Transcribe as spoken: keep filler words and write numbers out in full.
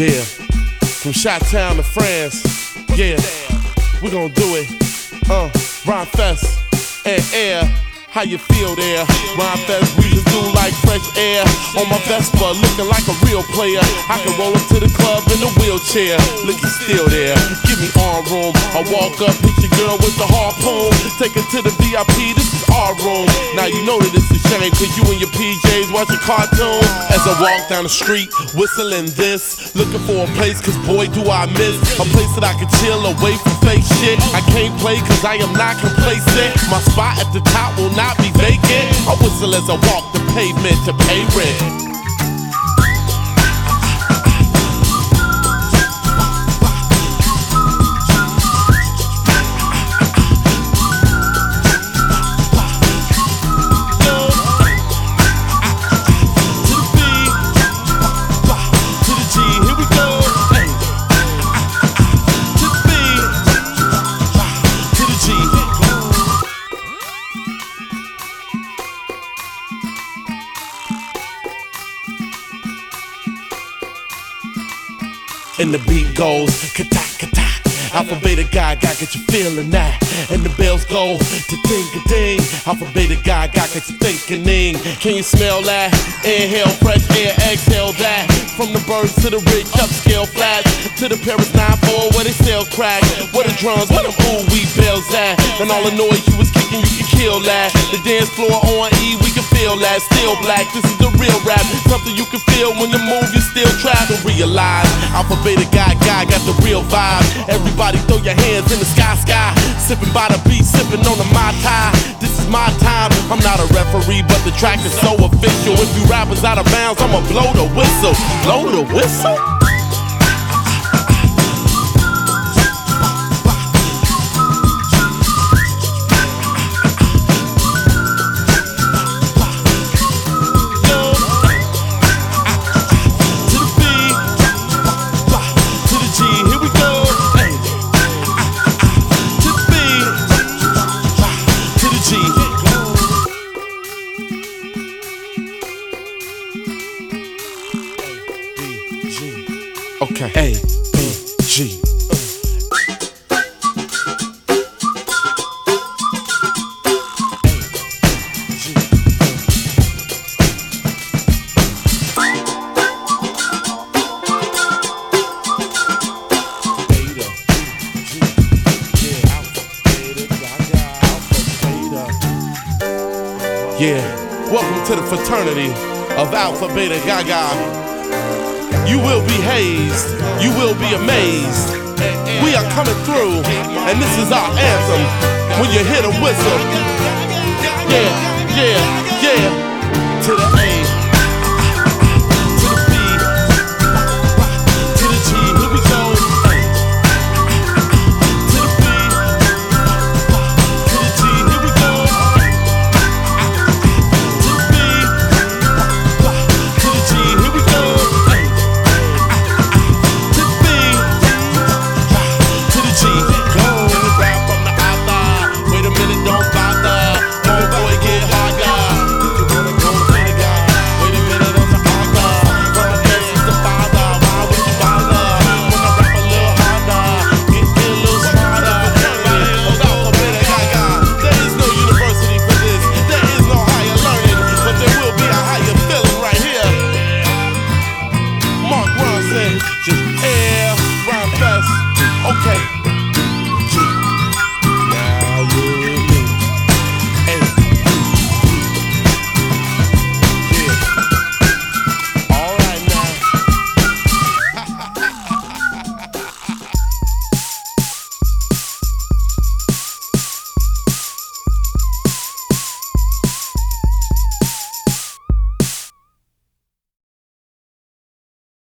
Yeah, from Chi-Town to France. Yeah, we gon' do it. Uh, Rhyme Fest and Air. How you feel there? Rhyme Fest breezing through like fresh air. On my Vespa, looking like a real player. I can roll up to the club in a wheelchair. Look, you still there. Give me arm room. I walk up, hit your girl with the harpoon. Take her to the V I P, this is our room. Now you know that it's a shame, cause you and your P Js watching cartoons. As I walk down the street, whistling this, looking for a place, cause boy do I miss a place that I can chill away from fake shit. I can't play cause I am not complacent. My spot at the top will not be vacant. I whistle as I walk the pavement to pay rent. And the beat goes ka-tak, ka-tak. Alpha, beta, gaga, get you feeling that. And the bells go to ding-a-ding. Alpha, beta, gaga, get you thinking. Can you smell that? Inhale fresh air, exhale that. From the birds to the rich, upscale flats. To the Paris nine four where they sell crack. Where the drums, where the ooh wee bells at. And all the noise you was kicking, you can kill that. The dance floor on E, we can feel that. Still black, this is the real rap. Something you can feel when you move, you still try to realize. Alpha, beta, gaga, got the real vibe. Everybody throw your hands in the sky, sky. Sipping by the beat, sipping on the Mai Tai. This is my time, I'm not a referee, but the track is so official. If you rappers out of bounds, I'ma blow the whistle. Blow the whistle? Okay, A, B, G. Yeah, welcome to the fraternity of Alpha, Beta, Gaga. You will be hazed, you will be amazed. We are coming through, and this is our anthem. When you hear the whistle, yeah, yeah, yeah. To the A, to the B, to the G. Here we go. To the B, to the G. Here we go. To the B, to the G. Here we go. Just